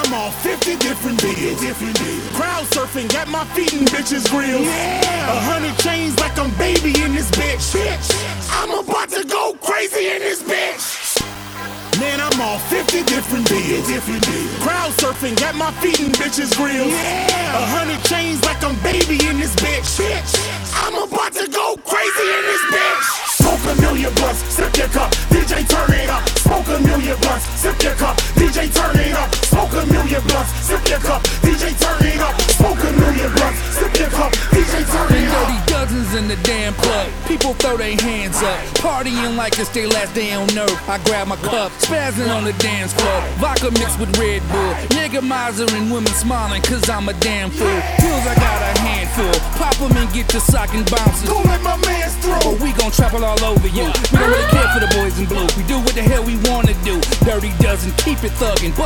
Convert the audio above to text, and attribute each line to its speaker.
Speaker 1: I'm on 50 different deals. Crowd surfing at my feet and bitches' grills. 100 chains like I'm baby in this bitch. I'm about to go crazy in this bitch. Man, I'm on 50 different deals. Crowd surfing at my feet and bitches' grills. 100 chains like I'm baby in this bitch. I'm about to go crazy in this bitch. Smoke a million blunts, sip your cup, DJ turn it up. Smoke a million blunts, sip your cup, DJ turn it up. Smoke a million blunts, sip your cup, DJ turn it up. Smoke a million blunts, sip your cup, DJ turn it up.
Speaker 2: Dirty dozens in the damn club. People throw their hands up, partying like it's their last day on earth. I grab my cup, spazzing on the dance floor. Vodka mixed with Red Bull, nigga miser and women smiling cause I'm a damn fool. Pills I got a handful, pop them and get to socking bouncers.
Speaker 1: Don't let my mans through.
Speaker 2: But we gon' travel all over you. We don't really care for the boys in blue. We do what the hell we wanna do. Dirty dozen, keep it thuggin'.